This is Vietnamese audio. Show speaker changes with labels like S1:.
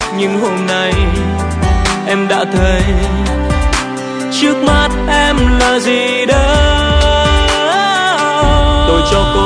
S1: Nhưng hôm nay em đã thấy trước mắt em là gì đó. Tôi cho